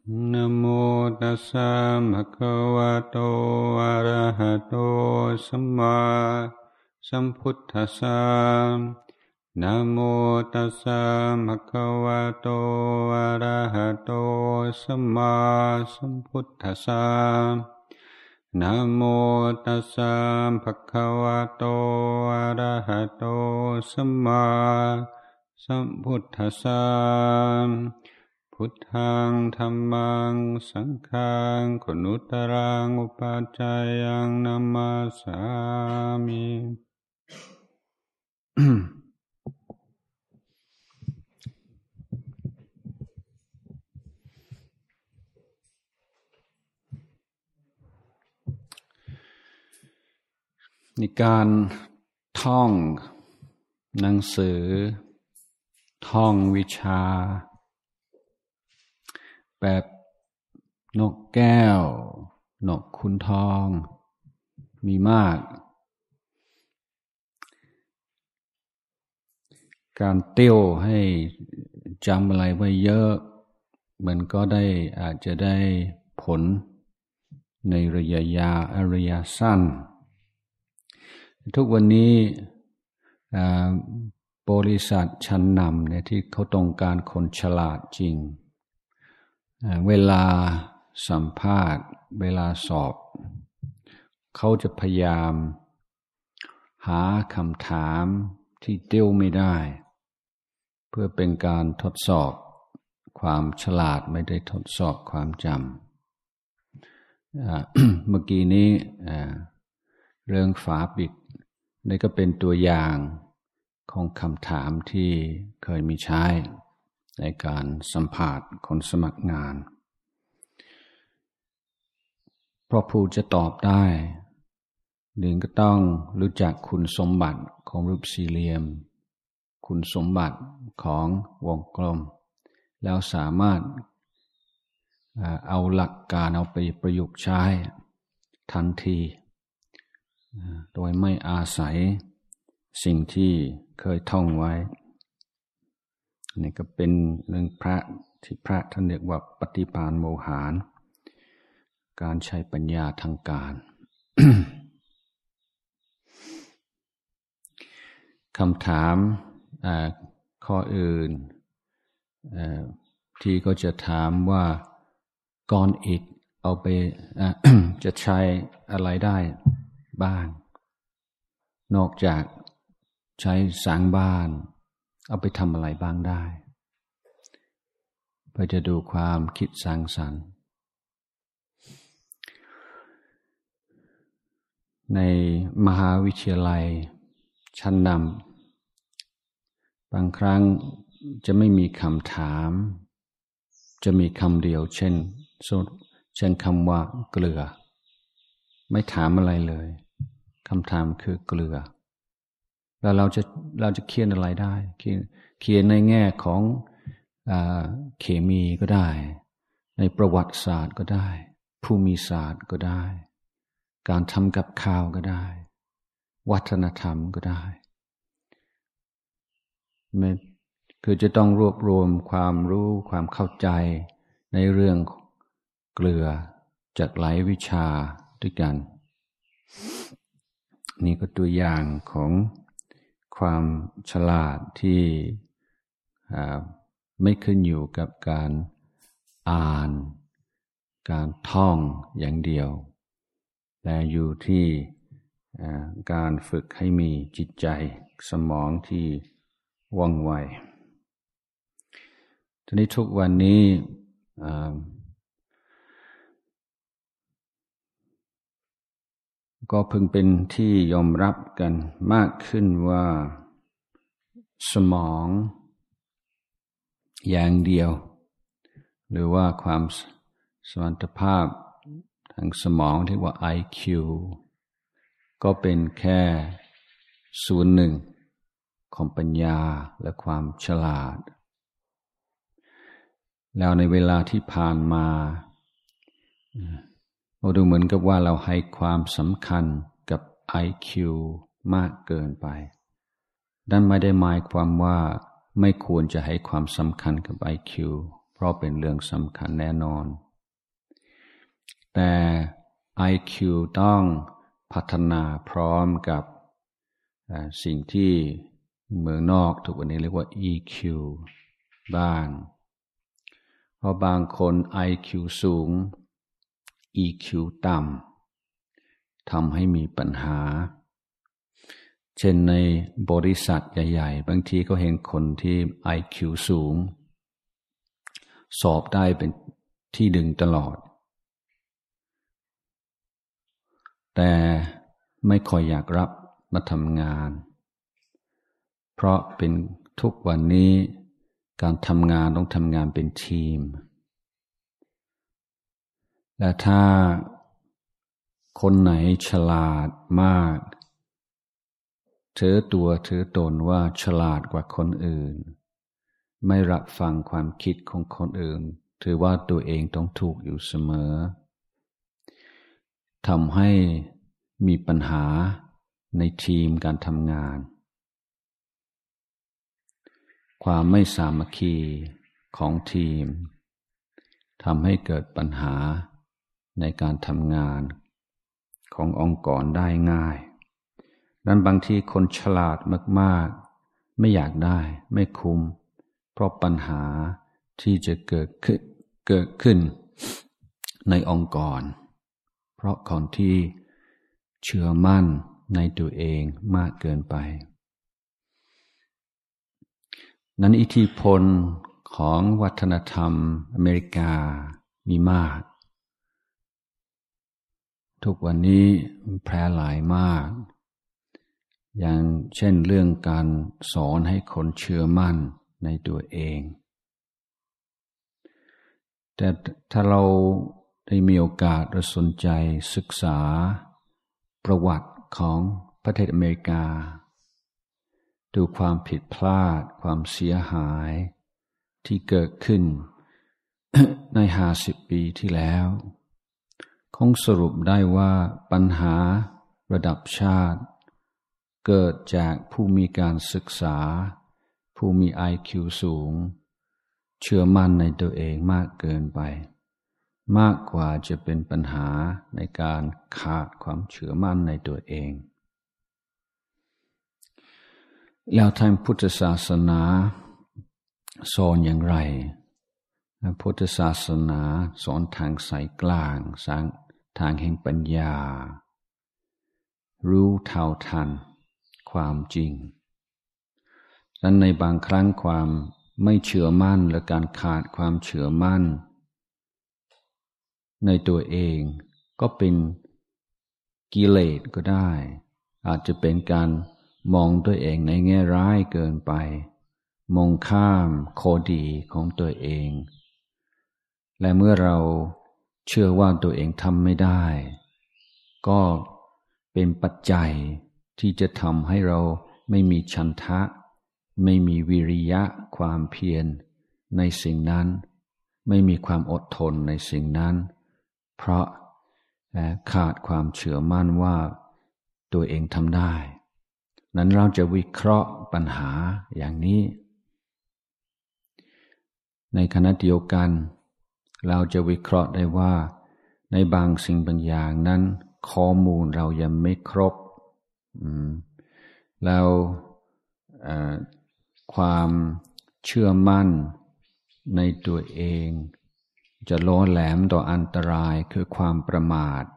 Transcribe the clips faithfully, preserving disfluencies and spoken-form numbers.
นะโมตัสสะภะคะวะโตอะระหะโตสัมมาสัมพุทธัสสะนะโมตัสสะภะคะวะโตอะระหะโตสัมมาสัมพุทธัสสะนะโมตัสสะภะคะวะโตอะระหะโตสัมมาสัมพุทธัสสะพุทธังธัมมังสังฆังคุณุตตรังอุปัชฌายังนัมมาสามิ ในการท่องหนังสือท่องวิชาแบบนกแก้วนกขุนทองมีมากการเตี้ยวให้จำอะไรไว้เยอะมันก็ได้อาจจะได้ผลในระยะยาวระยะสั้นทุกวันนี้บริษัทชั้นนำเนี่ยที่เขาต้องการคนฉลาดจริงเวลาสัมภาษณ์เวลาสอบเขาจะพยายามหาคำถามที่เตี้ยวไม่ได้เพื่อเป็นการทดสอบความฉลาดไม่ได้ทดสอบความจำ เมื่อกี้นี้เรื่องฝาปิดนี่ก็เป็นตัวอย่างของคำถามที่เคยมีใช้ในการสัมภาษณ์คนสมัครงานเพราะผู้จะตอบได้หนึ่งก็ต้องรู้จักคุณสมบัติของรูปสี่เหลี่ยมคุณสมบัติของวงกลมแล้วสามารถเอาหลักการเอาไปประยุกต์ใช้ทันทีโดยไม่อาศัยสิ่งที่เคยท่องไว้นี่ก็เป็นเรื่องพระที่พระท่านเรียกว่าปฏิภาณโมหารการใช้ปัญญาทางการ คำถามข้ออื่นที่ก็จะถามว่าก้อนอิฐเอาไป จะใช้อะไรได้บ้างนอกจากใช้สร้างบ้านเอาไปทำอะไรบ้างได้เพื่อจะดูความคิดสร้างสรรค์ในมหาวิทยาลัยชั้นนำบางครั้งจะไม่มีคำถามจะมีคำเดียวเช่นเช่นคำว่าเกลือไม่ถามอะไรเลยคำถามคือเกลือแล้วเราจะเราจะเขียนอะไรได้เขียนเขียนในแง่ของอ่าเคมีก็ได้ในประวัติศาสตร์ก็ได้ภูมิศาสตร์ก็ได้การทำกับข้าวก็ได้วัฒนธรรมก็ได้คือจะต้องรวบรวมความรู้ความเข้าใจในเรื่องเกลือจากหลายวิชาด้วยกันนี่ก็ตัวอย่างของความฉลาดที่ไม่ขึ้นอยู่กับการอ่านการท่องอย่างเดียวแต่อยู่ที่การฝึกให้มีจิตใจสมองที่ว่องไวทีนี้ทุกวันนี้ก็เพิ่งเป็นที่ยอมรับกันมากขึ้นว่าสมองอย่างเดียวหรือว่าความสมรรถภาพทางสมองที่ว่า ไอ คิว ก็เป็นแค่ส่วนหนึ่งของปัญญาและความฉลาดแล้วในเวลาที่ผ่านมาเราดูเหมือนกับว่าเราให้ความสำคัญกับ ไอ คิว มากเกินไปนั่นไม่ได้หมายความว่าไม่ควรจะให้ความสำคัญกับ ไอ คิวเพราะเป็นเรื่องสำคัญแน่นอนแต่ ไอ คิว ต้องพัฒนาพร้อมกับสิ่งที่เมืองนอกทุกวันนี้เรียกว่า อี คิว บ้างเพราะบางคน ไอ คิว สูง อี คิว ต่ำทำให้มีปัญหาเช่นในบริษัทใหญ่ๆบางทีก็เห็นคนที่ ไอ คิว สูงสอบได้เป็นที่หนึ่งตลอดแต่ไม่ค่อยอยากรับมาทำงานเพราะเป็นทุกวันนี้การทำงานต้องทำงานเป็นทีมและถ้าคนไหนฉลาดมากถือตัวถือตนว่าฉลาดกว่าคนอื่นไม่รับฟังความคิดของคนอื่นถือว่าตัวเองต้องถูกอยู่เสมอทำให้มีปัญหาในทีมการทำงานความไม่สามัคคีของทีมทำให้เกิดปัญหาในการทำงานขององค์กรได้ง่ายนั้นบางทีคนฉลาดมากๆไม่อยากได้ไม่คุ้มเพราะปัญหาที่จะเกิดขึ้นเกิดขึ้นในองค์กรเพราะคนที่เชื่อมั่นในตัวเองมากเกินไปนั้นอิทธิพลของวัฒนธรรมอเมริกามีมากทุกวันนี้แพร่หลายมากอย่างเช่นเรื่องการสอนให้คนเชื่อมั่นในตัวเองแต่ถ้าเราได้มีโอกาสและสนใจศึกษาประวัติของประเทศอเมริกาดูความผิดพลาดความเสียหายที่เกิดขึ้น ในห้าสิบปีที่แล้วคงสรุปได้ว่าปัญหาระดับชาติเกิดจากผู้มีการศึกษาผู้มี ไอ คิว สูงเชื่อมั่นในตัวเองมากเกินไปมากกว่าจะเป็นปัญหาในการขาดความเชื่อมั่นในตัวเองแล้วทางพุทธศาสนาสอนอย่างไรพุทธศาสนาสอนทางสายกลางสางทางแห่งปัญญารู้เท่าทันความจริงดังนั้นในบางครั้งความไม่เชื่อมั่นและการขาดความเชื่อมั่นในตัวเองก็เป็นกิเลสก็ได้อาจจะเป็นการมองตัวเองในแง่ร้ายเกินไปมองข้ามข้อดีของตัวเองและเมื่อเราเชื่อว่าตัวเองทำไม่ได้ก็เป็นปัจจัยที่จะทำให้เราไม่มีฉันทะไม่มีวิริยะความเพียรในสิ่งนั้นไม่มีความอดทนในสิ่งนั้นเพราะขาดความเชื่อมั่นว่าตัวเองทำได้นั้นเราจะวิเคราะห์ปัญหาอย่างนี้ในขณะเดียวกันเราจะวิเคราะห์ได้ว่าในบางสิ่งบางอย่างนั้นข้อมูลเรายังไม่ครบแล้วความเชื่อมั่นในตัวเองจะล้อแหลมต่ออันตรายคือความประมาท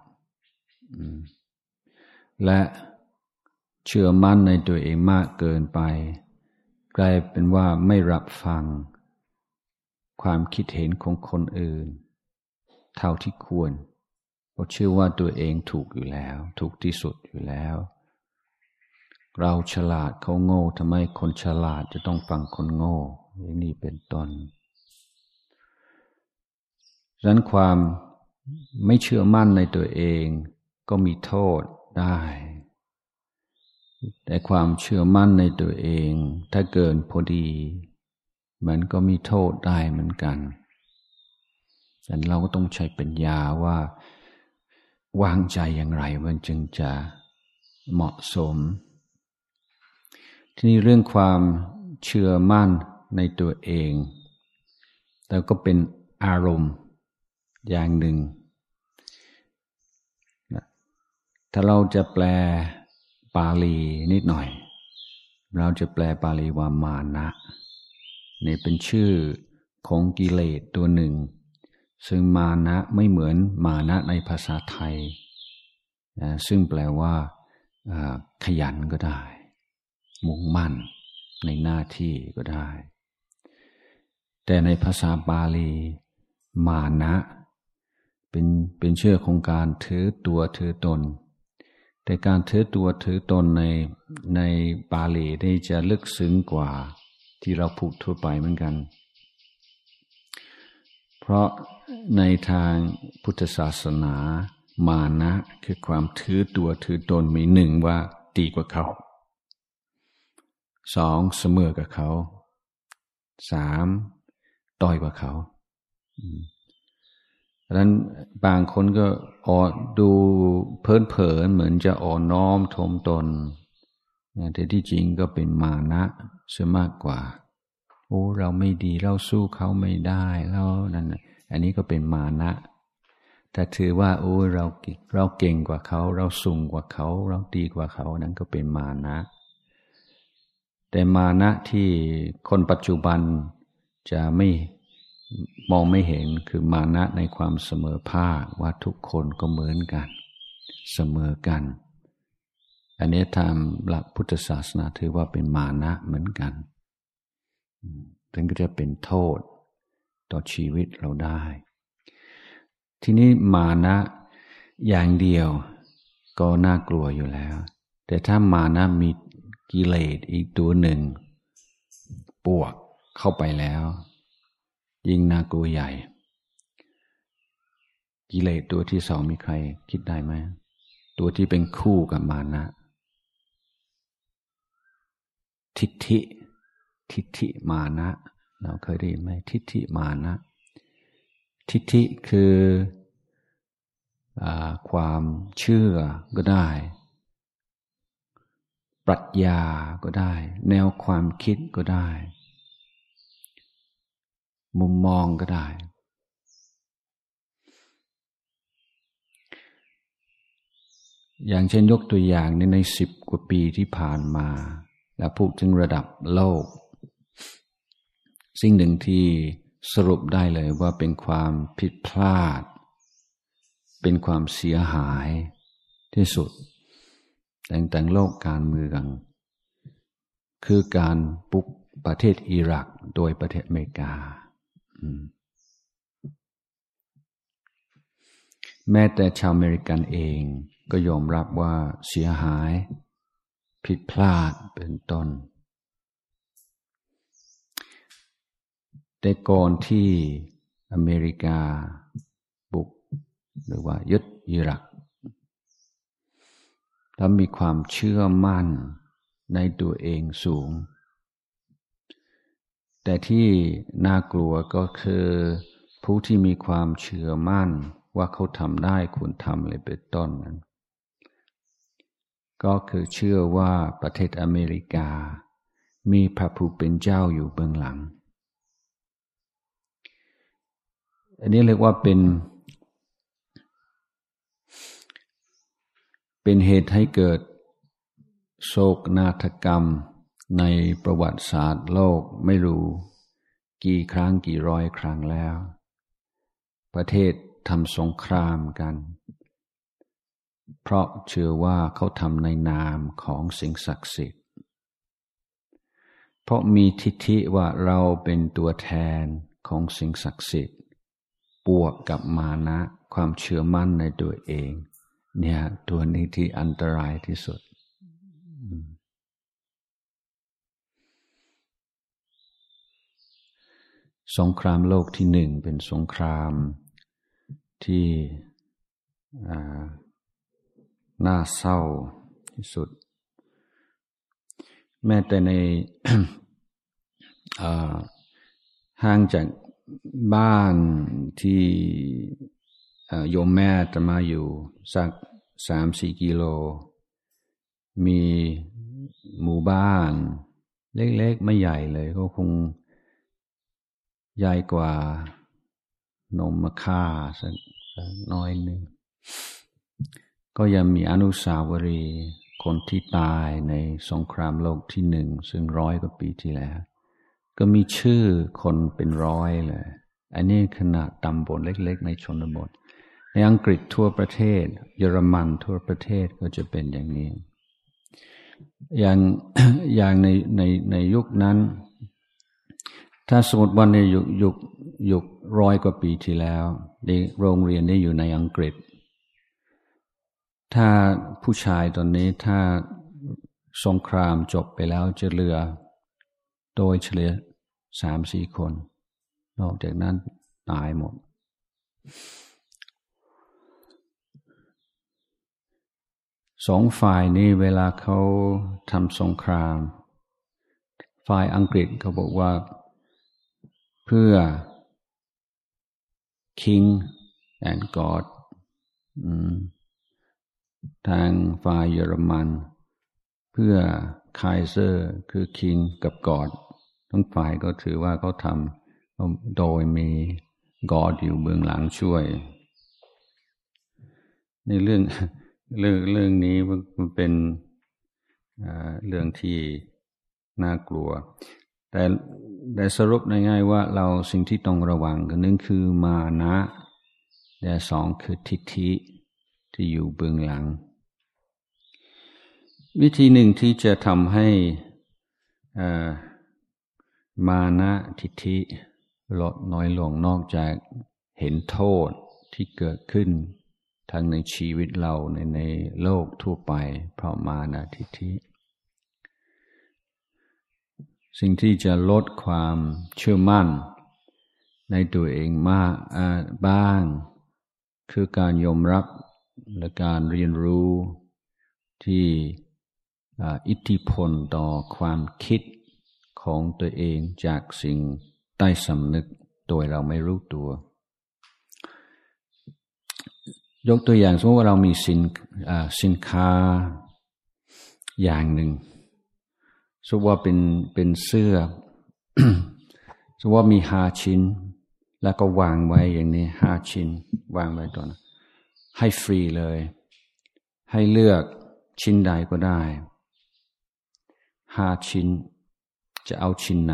และเชื่อมั่นในตัวเองมากเกินไปกลายเป็นว่าไม่รับฟังความคิดเห็นของคนอื่นเท่าที่ควรเพราะเชื่อว่าตัวเองถูกอยู่แล้วถูกที่สุดอยู่แล้วเราฉลาดเขาโง่ทำไมคนฉลาดจะต้องฟังคนโง่อย่างนี้เป็นต้นฉะนั้นความไม่เชื่อมั่นในตัวเองก็มีโทษได้แต่ความเชื่อมั่นในตัวเองถ้าเกินพอดีมันก็มีโทษได้เหมือนกันฉะนั้นเราก็ต้องใช้ปัญญาว่าวางใจอย่างไรมันจึงจะเหมาะสมทีนี้เรื่องความเชื่อมั่นในตัวเองแต่ก็เป็นอารมณ์อย่างหนึ่งถ้าเราจะแปลปาลีนิดหน่อยเราจะแปลปาลีว่ามานะนี่เป็นชื่อของกิเลสตัวหนึ่งซึ่งมานะไม่เหมือนมานะในภาษาไทยซึ่งแปลว่าขยันก็ได้มุ่งมั่นในหน้าที่ก็ได้แต่ในภาษาบาลีมานะเป็นเป็นชื่อของการถือตัวถือตนแต่การถือตัวถือตนในในบาลีได้จะลึกซึ้งกว่าที่เราพูดทั่วไปเหมือนกันเพราะในทางพุทธศาสนามานะคือความถือตัวถือตนมีหนึ่งว่าดีกว่าเขาสองเสมอกับเขาสามต้อยกว่าเขาดังนั้นบางคนก็อ่อนดูเผินๆเหมือนจะอ่อนน้อมถ่อมตนแต่ที่จริงก็เป็นมานะเสียมากกว่าโอ้เราไม่ดีเราสู้เขาไม่ได้แล้วนั่นอันนี้ก็เป็นมานะแต่ถือว่าโอ้เราเราเก่งกว่าเขาเราสูงกว่าเขาเราดีกว่าเขานั้นก็เป็นมานะแต่มานะที่คนปัจจุบันจะไม่มองไม่เห็นคือมานะในความเสมอภาคว่าทุกคนก็เหมือนกันเสมอกันอันนี้ตามหลักพุทธศาสนาถือว่าเป็นมานะเหมือนกันถึงก็จะเป็นโทษต่อชีวิตเราได้ทีนี้มานะอย่างเดียวก็น่ากลัวอยู่แล้วแต่ถ้ามานะมีกิเลสอีกตัวหนึ่งปวกเข้าไปแล้วยิ่งน่ากลัวใหญ่กิเลสตัวที่สองมีใครคิดได้ไหมตัวที่เป็นคู่กับมานะทิฏฐิทิฏฐิมานะเราเคยได้ยินไหมทิฏฐิมานะทิฏฐิคือความเชื่อก็ได้ปรัชญาก็ได้แนวความคิดก็ได้มุมมองก็ได้อย่างเช่นยกตัวอย่างในในสิบกว่าปีที่ผ่านมาและพูดถึงระดับโลกสิ่งหนึ่งที่สรุปได้เลยว่าเป็นความผิดพลาดเป็นความเสียหายที่สุดแต่งโลกการเมืองคือการบุกประเทศอิรักโดยประเทศอเมริกาแม้แต่ชาวอเมริกันเองก็ยอมรับว่าเสียหายผิดพลาดเป็นต้นแต่ก่อนที่อเมริกาบุกหรือว่ายึดอิรักแล้วมีความเชื่อมั่นในตัวเองสูงแต่ที่น่ากลัวก็คือผู้ที่มีความเชื่อมั่นว่าเขาทำได้คุณทำเลยเป็นต้นนั้นก็คือเชื่อว่าประเทศอเมริกามีพระผู้เป็นเจ้าอยู่เบื้องหลังอันนี้เรียกว่าเป็นเป็นเหตุให้เกิดโศกนาฏกรรมในประวัติศาสตร์โลกไม่รู้กี่ครั้งกี่ร้อยครั้งแล้วประเทศทำสงครามกันเพราะเชื่อว่าเขาทำในนามของสิ่งศักดิ์สิทธิ์เพราะมีทิฏฐิว่าเราเป็นตัวแทนของสิ่งศักดิ์สิทธิ์บวกกับมานะความเชื่อมั่นในตัวเองเนี่ยตัวนี้ที่อันตรายที่สุดสงครามโลกที่หนึ่งเป็นสงครามที่น่าเศร้าที่สุดแม้แต่ใน ห่างจากบ้านที่โยมแม่จะมาอยู่สักสามสี่กิโลมีหมู่บ้านเล็กๆไม่ใหญ่เลยก็คงใหญ่กว่านมมะค่าสักน้อยหนึ่งก็ยังมีอนุสาวรีย์คนที่ตายในสงครามโลกที่หนึ่งซึ่งร้อยกว่าปีที่แล้วก็มีชื่อคนเป็นร้อยเลยอันนี้ขนาดตำบลเล็กๆในชนบทในอังกฤษทั่วประเทศเยอรมันทั่วประเทศก็จะเป็นอย่างนี้อย่าง อย่างในในในยุคนั้นถ้าสมมติว่าในยุคยุคยุคร้อยกว่าปีที่แล้วในโรงเรียนได้อยู่ในอังกฤษถ้าผู้ชายตอนนี้ถ้าสงครามจบไปแล้วจะเหลือโดยเฉลี่ยสามสี่คนนอกจากนั้นตายหมดสองฝ่ายนี้เวลาเขาทำสงครามฝ่ายอังกฤษเขาบอกว่าเพื่อ King and God ทางฝ่ายเยอรมันเพื่อ Kaiser คือ King กับ God ทั้งฝ่ายก็ถือว่าเขาทำโดยมี God อยู่เบื้องหลังช่วยในเรื่องเรื่องเรื่องนี้มันเป็นเรื่องที่น่ากลัวแต่แต่สรุปง่ายๆว่าเราสิ่งที่ต้องระวังกันหนึ่งคือมานะและสองคือทิฏฐิที่อยู่เบื้องหลังวิธีหนึ่งที่จะทำให้มานะทิฏฐิลดน้อยลงนอกจากเห็นโทษที่เกิดขึ้นทั้งในชีวิตเราในในโลกทั่วไปเพราะมานะทิฏฐิสิ่งที่จะลดความเชื่อมั่นในตัวเองมากบ้างคือการยอมรับและการเรียนรู้ที่อิทธิพลต่อความคิดของตัวเองจากสิ่งใต้สำนึกโดยเราไม่รู้ตัวยกตัวอย่างสมมติว่าเรามีสินสินค้าอย่างหนึ่งสมมติว่าเป็นเป็นเสื้อ สมมติว่ามีห้าชิ้นแล้วก็วางไว้อย่างนี้ห้าชิ้นวางไว้ตรงนั้นให้ฟรีเลยให้เลือกชิ้นใดก็ได้ห้าชิ้นจะเอาชิ้นไหน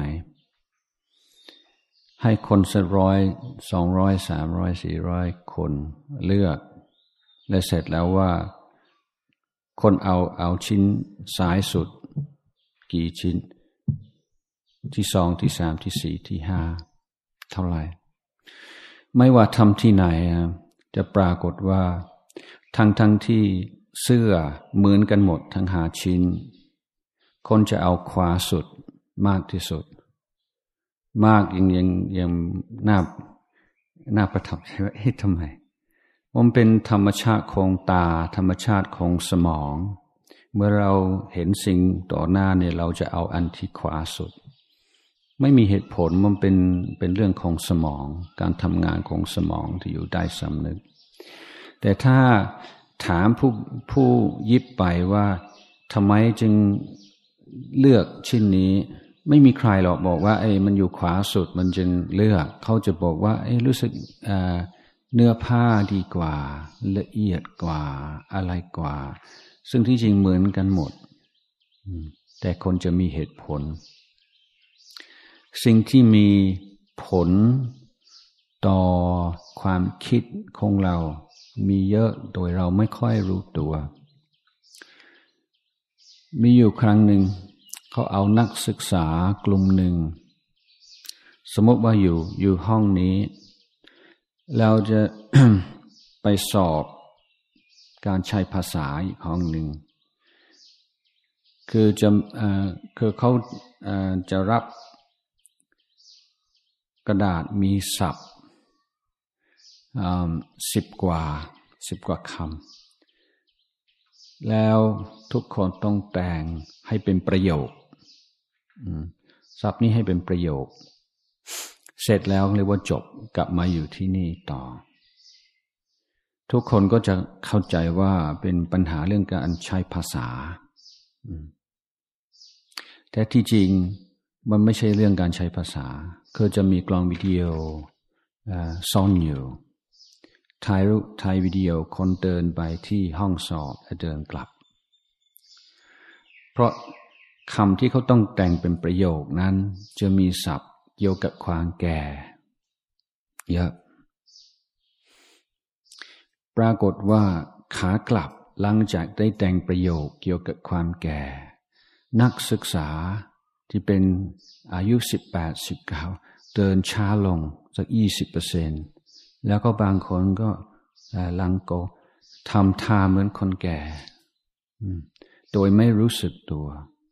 ให้คนสักร้อยสองร้อยสามร้อยสี่ร้อยคนเลือกและเสร็จแล้วว่าคนเอาเอาชิ้นซ้ายสุดกี่ชิ้นที่สองที่สามที่สี่ที่ห้าเท่าไหร่ไม่ว่าทำที่ไหนจะปรากฏว่าทั้งทั้งที่เสื้อเหมือนกันหมดทั้งห้าชิ้นคนจะเอาขวาสุดมากที่สุดมากยังยังยังน่าน่าประทับใจว่าเอ๊ะทำไมมันเป็นธรรมชาติของตาธรรมชาติของสมองเมื่อเราเห็นสิ่งต่อหน้าเนี่ยเราจะเอาอันที่ขวาสุดไม่มีเหตุผลมันเป็นเป็นเรื่องของสมองการทำงานของสมองที่อยู่ใต้สำนึกแต่ถ้าถามผู้ผู้ยิบไปว่าทำไมจึงเลือกชิ้นนี้ไม่มีใครหรอกบอกว่าไอ้มันอยู่ขวาสุดมันจึงเลือกเขาจะบอกว่าไอ้รู้สึกเนื้อผ้าดีกว่าละเอียดกว่าอะไรกว่าซึ่งที่จริงเหมือนกันหมดแต่คนจะมีเหตุผลสิ่งที่มีผลต่อความคิดของเรามีเยอะโดยเราไม่ค่อยรู้ตัวมีอยู่ครั้งหนึ่งเขาเอานักศึกษากลุ่มหนึ่งสมมติว่าอยู่อยู่ห้องนี้เราจะ ไปสอบการใช้ภาษาอีกห้องหนึ่งคือจะคือเขาจะรับกระดาษมีศัพท์สิบกว่าสิบกว่าคำแล้วทุกคนต้องแต่งให้เป็นประโยคศัพท์นี้ให้เป็นประโยคเสร็จแล้วเรียกว่าจบกลับมาอยู่ที่นี่ต่อทุกคนก็จะเข้าใจว่าเป็นปัญหาเรื่องการใช้ภาษาแต่ที่จริงมันไม่ใช่เรื่องการใช้ภาษาคือจะมีกล้องวิดีโอซ่อนอยู่ถ่ายรูปถ่ายวิดีโอคนเดินไปที่ห้องสอบและเดินกลับเพราะคำที่เขาต้องแต่งเป็นประโยคนั้นจะมีศัพท์เกี่ยวกับความแก่เยอะปรากฏว่าขากลับหลังจากได้แต่งประโยคเกี่ยวกับความแก่นักศึกษาที่เป็นอายุสิบแปด สิบเก้าเดินช้าลงสัก ยี่สิบเปอร์เซ็นต์ แล้วก็บางคนก็ลังโกทำท่าเหมือนคนแก่โดยไม่รู้สึกตัว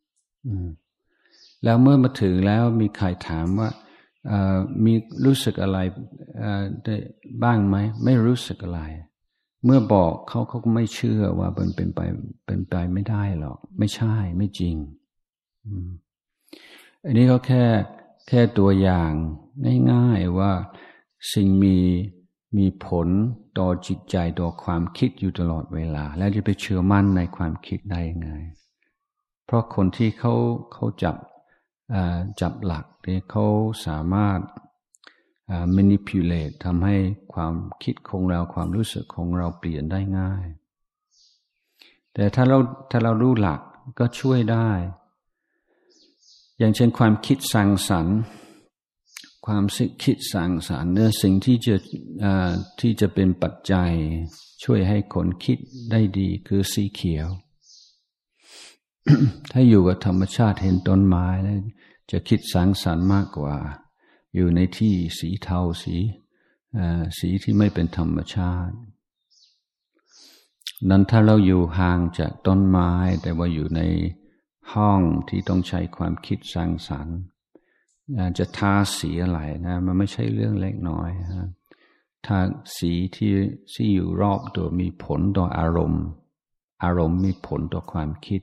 แล้วเมื่อมาถึงแล้วมีใครถามว่ามีรู้สึกอะไรได้บ้างไหมไม่รู้สึกอะไรเมื่อบอกเขาเขาก็ไม่เชื่อว่ามันเป็นไปเป็นไปไม่ได้หรอกไม่ใช่ไม่จริงอันนี้เขาแค่แค่ตัวอย่างง่ายๆว่าสิ่งมีมีผลต่อจิตใจต่อความคิดอยู่ตลอดเวลาแล้วจะไปเชื่อมั่นในความคิดได้ยังไงเพราะคนที่เขาเขาจับจับหลักเนี่ยเขาสามารถ manipulate ทำให้ความคิดของเราความรู้สึกของเราเปลี่ยนได้ง่ายแต่ถ้าเราถ้าเรารู้หลักก็ช่วยได้อย่างเช่นความคิดสร้างสรรค์ความคิดสร้างสรรค์เนี่ยสิ่งที่จะที่จะเป็นปัจจัยช่วยให้คนคิดได้ดีคือสีเขียว ถ้าอยู่กับธรรมชาติเห็นต้นไม้แล้วจะคิดสร้างสรรค์มากกว่าอยู่ในที่สีเทาสีสีที่ไม่เป็นธรรมชาตินั้นถ้าเราอยู่ห่างจากต้นไม้แต่ว่าอยู่ในห้องที่ต้องใช้ความคิดสร้างสรรค์จะทาสีอะไรนะมันไม่ใช่เรื่องเล็กน้อยนะถ้าสีที่ที่อยู่รอบตัวมีผลต่ออารมณ์อารมณ์มีผลต่อความคิด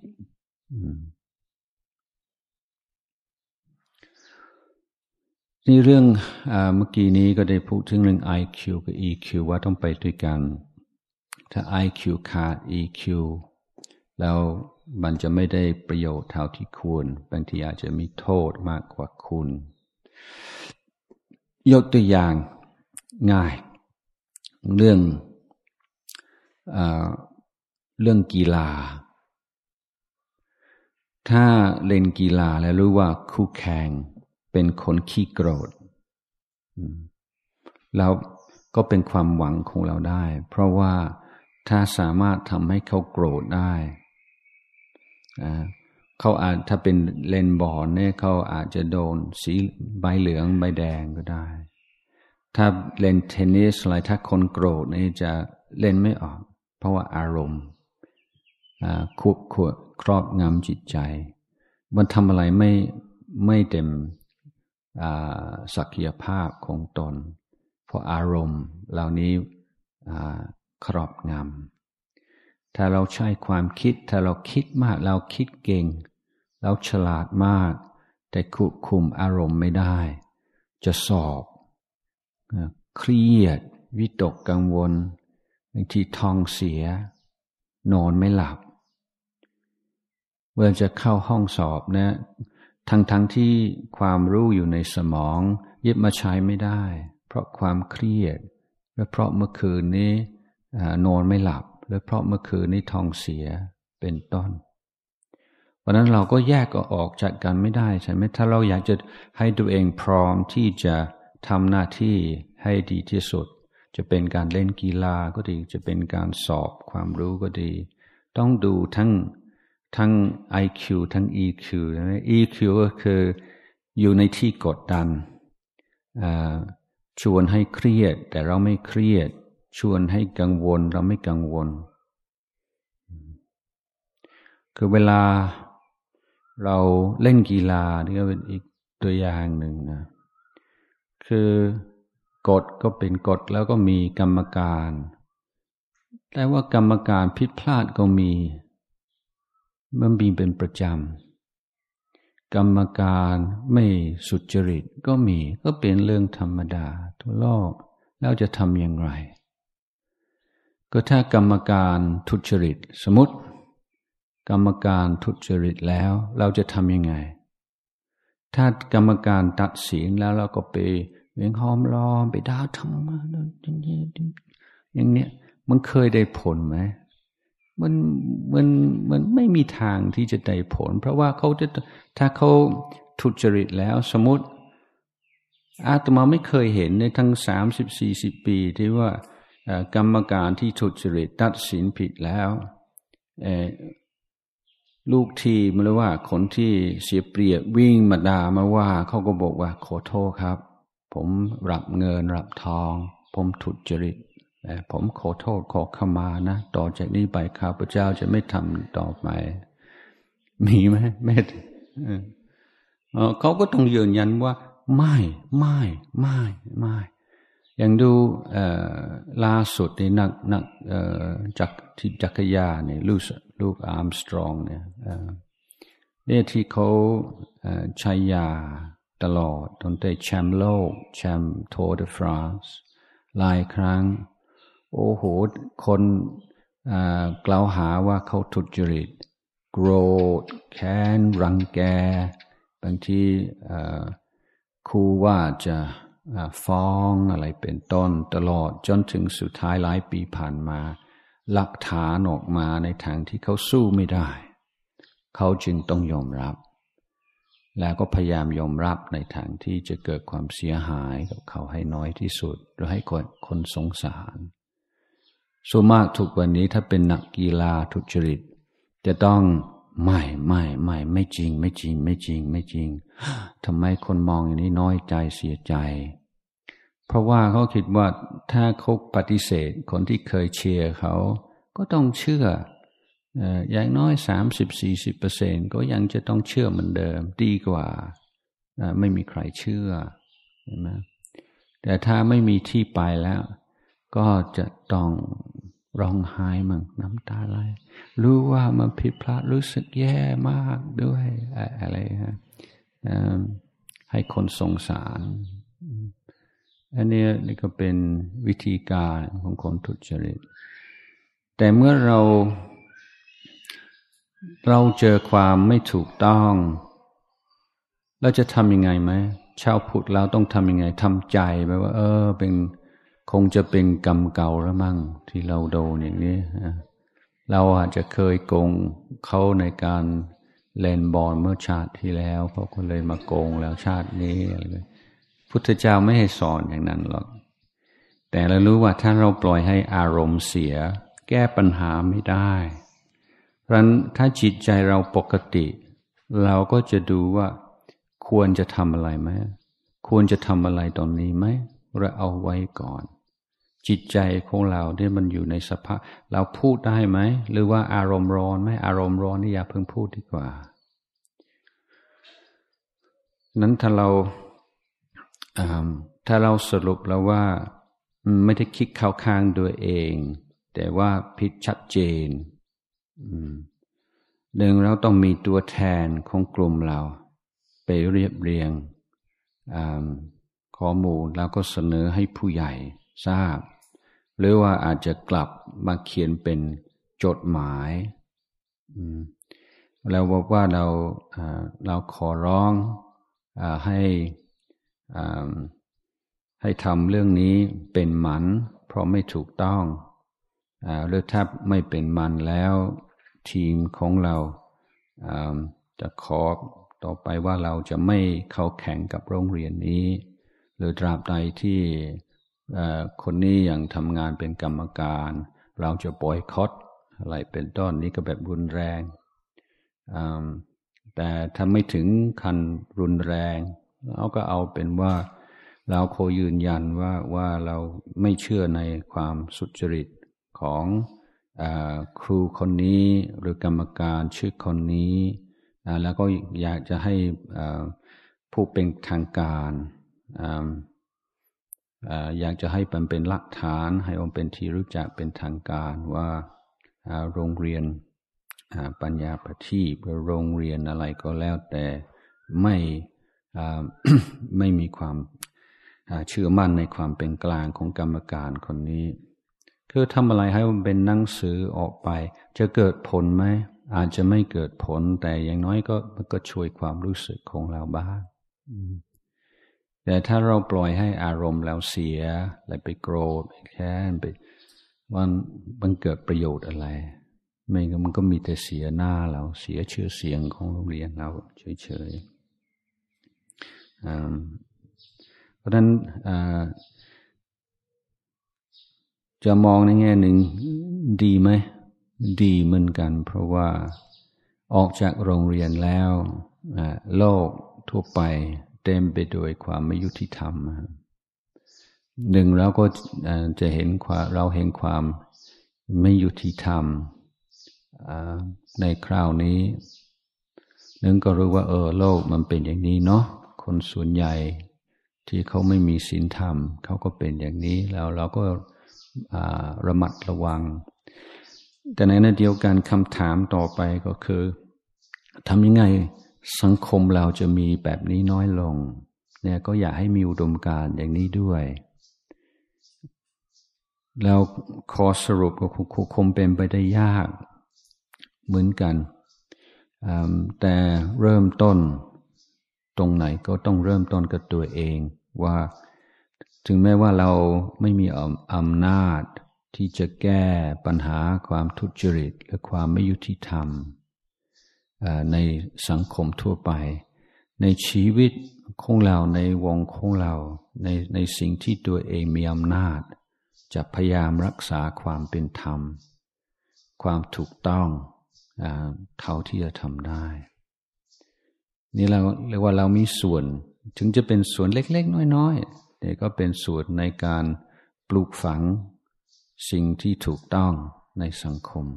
นี่เรื่องเมื่อกี้นี้ก็ได้พูดถึงเรื่อง ไอ คิว กับ อี คิว ว่าต้องไปด้วยกันถ้า ไอ คิว ขาด อี คิว แล้วมันจะไม่ได้ประโยชน์เท่าที่ควรบางทีอาจจะมีโทษมากกว่าคุณยกตัวอย่างง่ายเรื่องเอ่อเรื่องกีฬาถ้าเล่นกีฬาแล้วรู้ว่าคู่แข่งเป็นคนขี้โกรธแล้วก็เป็นความหวังของเราได้เพราะว่าถ้าสามารถทำให้เขาโกรธได้เขาอาจถ้าเป็นเล่นบอลเนี่ยเขาอาจจะโดนสีใบเหลืองใบแดงก็ได้ถ้าเล่นเทนนิสอะไรถ้าคนโกรธนี่จะเล่นไม่ออกเพราะว่าอารมณ์ควบคุมครอบงำจิตใจมันทำอะไรไม่ไม่เต็มศักยภาพของตนเพราะอารมณ์เหล่านี้ครอบงำถ้าเราใช้ความคิดถ้าเราคิดมากเราคิดเก่งเราฉลาดมากแต่ควบคุมอารมณ์ไม่ได้จะสอบเครียดวิตกกังวลบางทีท้องเสียนอนไม่หลับเมื่อจะเข้าห้องสอบนะทั้งทั้งที่ความรู้อยู่ในสมองยึดมาใช้ไม่ได้เพราะความเครียดและเพราะเมื่อคืนนี้นอนไม่หลับและเพราะเมื่อคืนนี้ท้องเสียเป็นต้นเพราะนั้นเราก็แยกออกจากกันไม่ได้ใช่ไหมถ้าเราอยากจะให้ตัวเองพร้อมที่จะทำหน้าที่ให้ดีที่สุดจะเป็นการเล่นกีฬาก็ดีจะเป็นการสอบความรู้ก็ดีต้องดูทั้งทั้ง ไอ คิว ทั้ง อี คิว นะ อี คิว ก็คืออยู่ในที่กดดันชวนให้เครียดแต่เราไม่เครียดชวนให้กังวลเราไม่กังวลคือเวลาเราเล่นกีฬานี่ก็เป็นอีกตัวอย่างหนึ่งนะคือกฎก็เป็นกฎแล้วก็มีกรรมการแต่ว่ากรรมการผิดพลาดก็มีมันมีเป็นประจำกรรมการไม่สุจริตก็มีก็เป็นเรื่องธรรมดาทั่วโลกแล้วจะทำอย่างไรก็ถ้ากรรมการทุจริตสมมติกรรมการทุจริตแล้วเราจะทำยังไงถ้ากรรมการตัดสินแล้วเราก็ไปเวียงหอมรอมไปด่าทำมาอย่างเงี้ยอย่างเนี้ยมันเคยได้ผลไหมมันมันมันไม่มีทางที่จะได้ผลเพราะว่าเขาจะถ้าเขาทุจริตแล้วสมมติอาตมาไม่เคยเห็นในทั้งสามสิบสี่สิบปีที่ว่ากรรมการที่ทุจริตตัดสินผิดแล้วลูกทีมหรือว่าคนที่เสียเปรียบวิ่งมาด่ามาว่าเขาก็บอกว่าขอโทษครับผมรับเงินรับทองผมทุจริตผมขอโทษขอขมานะต่อจากนี้ไปข้าพเจ้าจะไม่ทำต่อไปมีไหมไม่เขาก็ต้องยืนยันว่าไม่ไม่ไม่ไม่อย่างดูล่าสุดในนักนักจักรที่จักรยานเนี่ยลูกลูกอาร์มสตรองเนี่ยเนี่ยที่เขาใช้ยาตลอดจนได้แชมป์โลกแชมป์ทัวร์เดฟรานซ์หลายครั้งโอ้โหคนกล่าวหาว่าเขาทุจริตโกรธแค้นรังแกบางทีคู่ว่าจะฟ้องอะไรเป็นต้นตลอดจนถึงสุดท้ายหลายปีผ่านมาหลักฐานออกมาในทางที่เขาสู้ไม่ได้เขาจึงต้องยอมรับแล้วก็พยายามยอมรับในทางที่จะเกิดความเสียหายกับเขาให้น้อยที่สุดหรือให้คนคนสงสารส่วนมากทุกวันนี้ถ้าเป็นนักกีฬาทุจริตจะต้องไม่ไม่ไม่ไม่จริงไม่จริงไม่จริงไม่จริงทำไมคนมองอย่างนี้น้อยใจเสียใจเพราะว่าเขาคิดว่าถ้าเขาปฏิเสธคนที่เคยเชียร์เขาก็ต้องเชื่ออย่างน้อยสามสิบสี่สิบเปอร์เซ็นต์ก็ยังจะต้องเชื่อเหมือนเดิมดีกว่าไม่มีใครเชื่อเห็นไหมแต่ถ้าไม่มีที่ไปแล้วก็จะต้องร้องไห้มั่งน้ำตาไหลรู้ว่ามันผิดพลาดรู้สึกแย่มากด้วยอะไรฮะให้คนสงสารอันนี้นี่ก็เป็นวิธีการของคนทุจริตแต่เมื่อเราเราเจอความไม่ถูกต้องเราจะทำยังไงไหมชาวพุทธเราต้องทำยังไงทำใจไปว่าเออเป็นคงจะเป็นกรรมเก่าแล้วมั่งที่เราโดนอย่างนี้เราอาจจะเคยโกงเขาในการเล่นบอลเมื่อชาติที่แล้วเขาก็เลยมาโกงแล้วชาตินี้อะไรพุทธเจ้าไม่ให้สอนอย่างนั้นหรอกแต่เรารู้ว่าถ้าเราปล่อยให้อารมณ์เสียแก้ปัญหาไม่ได้เพราะฉะนั้นถ้าจิตใจเราปกติเราก็จะดูว่าควรจะทำอะไรไหมควรจะทำอะไรตอนนี้ไหมเราเอาไว้ก่อนจิตใจของเราเนี่ยมันอยู่ในสภาพเราพูดได้ไหมหรือว่าอารมณ์ร้อนไหมอารมณ์ร้อนนี่อย่าเพิ่งพูดดีกว่านั้นถ้าเราถ้าเราสรุปแล้วว่าไม่ได้คิดเข้าข้างตัวเองแต่ว่าผิดชัดเจนหนึ่งเราต้องมีตัวแทนของกลุ่มเราไปเรียบเรียงข้อมูลแล้วก็เสนอให้ผู้ใหญ่ทราบหรือว่าอาจจะกลับมาเขียนเป็นจดหมายแล้วบอกว่าเราเราขอร้องให้ให้ทำเรื่องนี้เป็นหมันเพราะไม่ถูกต้องหรือถ้าไม่เป็นหมันแล้วทีมของเราจะขอต่อไปว่าเราจะไม่เข้าแข่งกับโรงเรียนนี้หรือตราบใดที่คนนี้ยังทำงานเป็นกรรมการเราจะบอยคอตอะไรเป็นต้นนี้ก็แบบรุนแรงแต่ถ้าไม่ถึงขั้นรุนแรงเราก็เอาเป็นว่าเราขอยืนยันว่าว่าเราไม่เชื่อในความสุจริตของครูคนนี้หรือกรรมการชื่อคนนี้แล้วก็อยากจะให้ผู้เป็นทางการอยากจะให้มันเป็นหลักฐานให้มันเป็นที่รู้จักเป็นทางการว่าโรงเรียนปัญญาประทีปหรือโรงเรียนอะไรก็แล้วแต่ไม่ไม่มีความเชื่อมั่นในความเป็นกลางของกรรมการคนนี้คือทำอะไรให้มันเป็นหนังสือออกไปจะเกิดผลไหมอาจจะไม่เกิดผลแต่อย่างน้อยก็มันก็ช่วยความรู้สึกของเราบ้างแต่ถ้าเราปล่อยให้อารมณ์เราเสียอะไรไปโกรธไปแค้นไปมันมันเกิดประโยชน์อะไรไม่งั้นมันก็มีแต่เสียหน้าเราเสียชื่อเสียงของโรงเรียนเราเฉยๆเพราะฉะนั้นจะมองในแง่หนึ่งดีไหมดีเหมือนกันเพราะว่าออกจากโรงเรียนแล้วโลกทั่วไปเต็มไปด้วยความไม่ยุติธรรมหนึ่งเราก็จะเห็นความเราเห็นความไม่ยุติธรรมในคราวนี้หนึ่งก็รู้ว่าเออโลกมันเป็นอย่างนี้เนาะคนส่วนใหญ่ที่เขาไม่มีศีลธรรมเขาก็เป็นอย่างนี้แล้วเราก็ระมัดระวังแต่ในขณะเดียวกันคำถามต่อไปก็คือทำยังไงสังคมเราจะมีแบบนี้น้อยลงเนี่ยก็อยากให้มีอุดมการณ์อย่างนี้ด้วยแล้วขอสรุปก็คงเป็นไปได้ยากเหมือนกันแต่เริ่มต้นตรงไหนก็ต้องเริ่มต้นกับตัวเองว่าถึงแม้ว่าเราไม่มีอำนาจที่จะแก้ปัญหาความทุจริตและความไม่ยุติธรรมในสังคมทั่วไปในชีวิตของเราในวงของเราในในสิ่งที่ตัวเองมีอำนาจจะพยายามรักษาความเป็นธรรมความถูกต้องเท่าที่จะทำได้นี่เราเรียกว่าเรามีส่วนถึงจะเป็นส่วนเล็กๆน้อยๆแต่ก็เป็นส่วนในการปลูกฝังสิ่งที่ถูกต้องในสังคม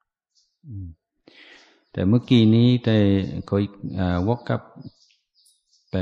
แต่เมื่อกี้นี้ได้ก็วกกลับไป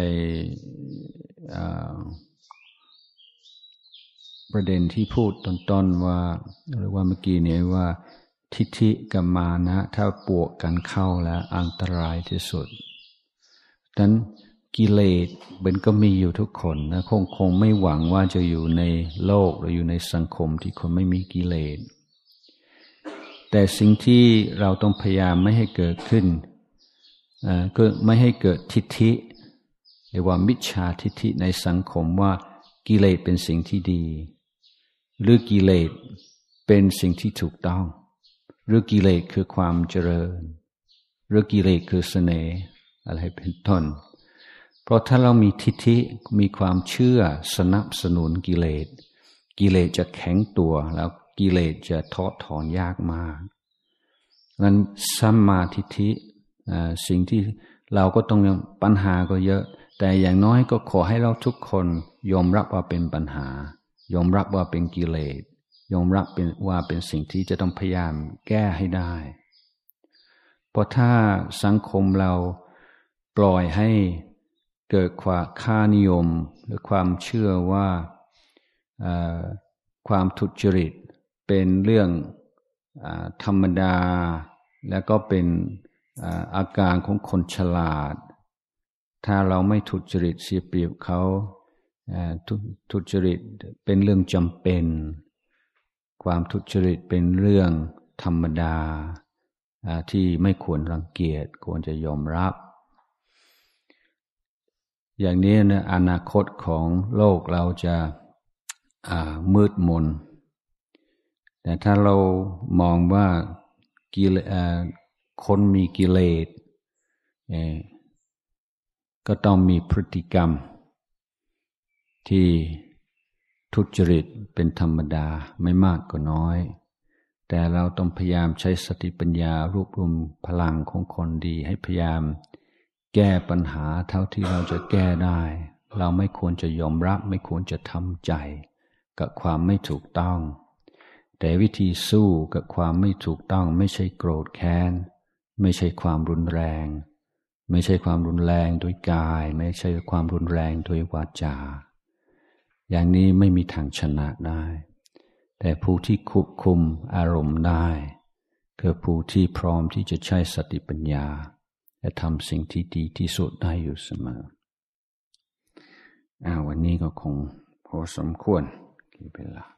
ประเด็นที่พูดต้นๆว่าหรือว่าเมื่อกี้นี้ว่าทิฏฐิกับมานะถ้าปวกกันเข้าแล้วอันตรายที่สุดดังนั้นกิเลสมันก็มีอยู่ทุกคนนะคงคงไม่หวังว่าจะอยู่ในโลกหรืออยู่ในสังคมที่คนไม่มีกิเลสแต่สิ่งที่เราต้องพยายามไม่ให้เกิดขึ้นก็ไม่ให้เกิดทิฏฐิหรือว่ามิจฉาทิฏฐิในสังคมว่ากิเลสเป็นสิ่งที่ดีหรือกิเลสเป็นสิ่งที่ถูกต้องหรือกิเลสคือความเจริญหรือกิเลสคือเสน่ห์อะไรเป็นต้นเพราะถ้าเรามีทิฏฐิมีความเชื่อสนับสนุนกิเลสกิเลสจะแข็งตัวแล้วกิเลสจะทอดถอนยากมากนั้นสัมมาทิฏฐิสิ่งที่เราก็ต้องปัญหาก็เยอะแต่อย่างน้อยก็ขอให้เราทุกคนยอมรับว่าเป็นปัญหายอมรับว่าเป็นกิเลสยอมรับเป็นว่าเป็นสิ่งที่จะต้องพยายามแก้ให้ได้เพราะถ้าสังคมเราปล่อยให้เกิดความค่านิยมหรือความเชื่อว่าความทุจริตเป็นเรื่องธรรมดาแล้วก็เป็นอาการของคนฉลาดถ้าเราไม่ทุจริตเสียเปรียบเขาทุจริตเป็นเรื่องจำเป็นความทุจริตเป็นเรื่องธรรมดาที่ไม่ควรรังเกียจควรจะยอมรับอย่างนี้นะอนาคตของโลกเราจะมืดมนแต่ถ้าเรามองว่ากิเลสคนมีกิเลสก็ต้องมีพฤติกรรมที่ทุจริตเป็นธรรมดาไม่มากก็น้อยแต่เราต้องพยายามใช้สติปัญญารวบรวมพลังของคนดีให้พยายามแก้ปัญหาเท่าที่เราจะแก้ได้เราไม่ควรจะยอมรับไม่ควรจะทำใจกับความไม่ถูกต้องแต่วิธีสู้กับความไม่ถูกต้องไม่ใช่โกรธแค้นไม่ใช่ความรุนแรงไม่ใช่ความรุนแรงด้วยกายไม่ใช่ความรุนแรงด้วยวาจาอย่างนี้ไม่มีทางชนะได้แต่ผู้ที่ควบคุมอารมณ์ได้คือผู้ที่พร้อมที่จะใช้สติปัญญาและทำสิ่งที่ดีที่สุดได้อยู่เสมออ่าวันนี้ก็คงพอสมควรกี่เวลา